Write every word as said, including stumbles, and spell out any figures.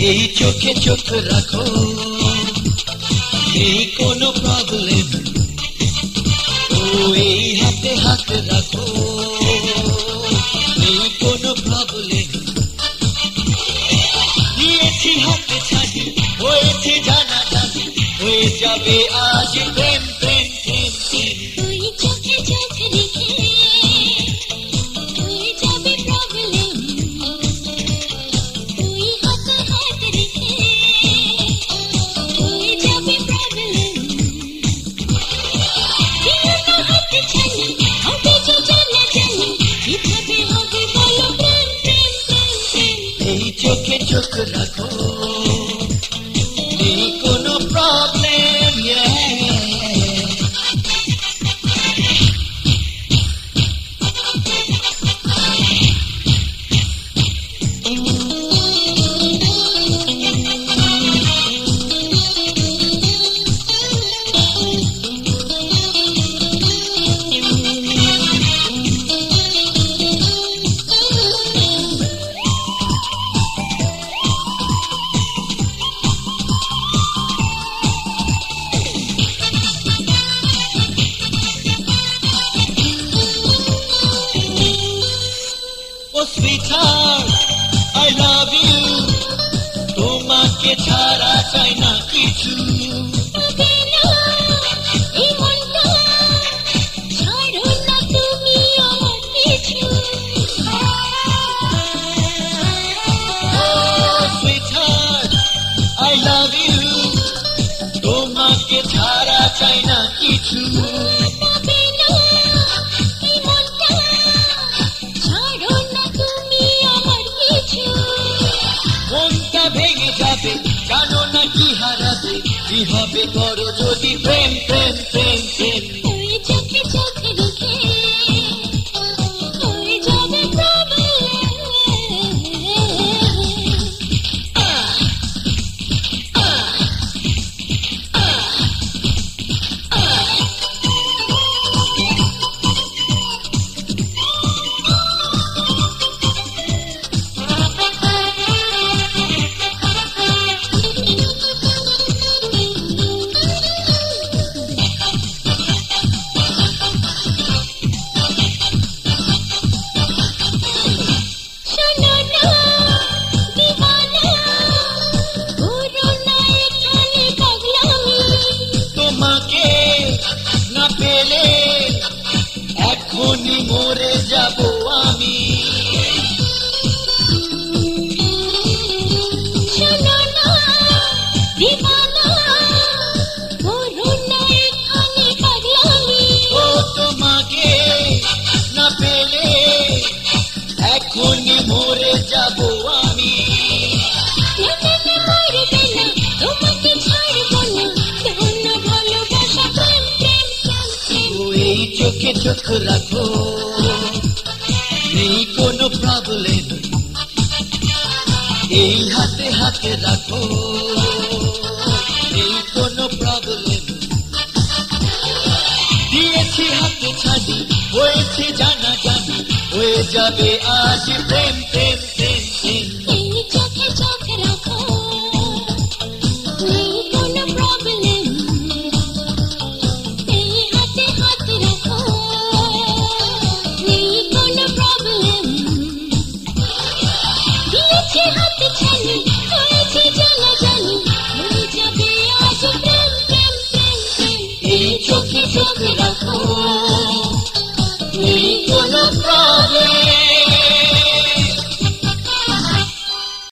এই চোখে চোখ রাখো, এই কোনো প্রবলেম, ও এই হাতে হাত রাখো, এই কোনো প্রবলেম। দিয়েছি হাতে ছাড়ি, হয়েছে জানা জানি, হয়ে যাবে আজ প্রেম প্রেম প্রেম প্রেম। তুই চোখে চোখ রেখে হয়ে যাবে প্রবলেম, তুই হাতে হাত রেখে হয়ে যাবে প্রবলেম। দিও না হাতে ছাড়ি, হবে যে জানা জানি, কিভাবে হবে বলো প্রেম প্রেম প্রেম প্রেম। এই চোখে চোখ রাখো, এই কোনো প্রবলেম, ও সুইটহার্ট আই লাভ ইউ, তোমাকে ছাড়া চাই না কিছু। তবে না এই মনটা ছাড়ো না তুমি আমার পিছু। ও সুইটহার্ট আই লাভ ইউ, তোমাকে ছাড়া চাই না কিছু। তবে না এই মনটা ছাড়ো না তুমি আমার পিছু। মনটা ভেঙে যাবে, জানো না কি হারাবে, কি হবে করো যদি প্রেম প্রেম প্রেম প্রেম। তুই চোখে চোখ রেখে হয়ে যাবে প্রবলেম। শোনো না দিওয়ানা, করো না এখানে পাগলামি। তোমাকে না পেলে এখনই মরে যাব আমি। শোনো না দিওয়ানা, করো না এখানে পাগলামি। ও তোমাকে না পেলে এখনই মরে যাব আমি। না না না মরবে না, তোমাকে ছাড়বো না, ধন্য ভালোবাসা প্রেম প্রেম প্রেম প্রেম। ও এই চোখে চোখ রাখো, নেই কোনো প্রবলেম, এই হাতে হাতে রাখো, নেই কোনো প্রবলেম। দিয়েছি হাতে ছাড়ি, হয়েছে জানা জানি, হয়ে যাবে আজ প্রেম।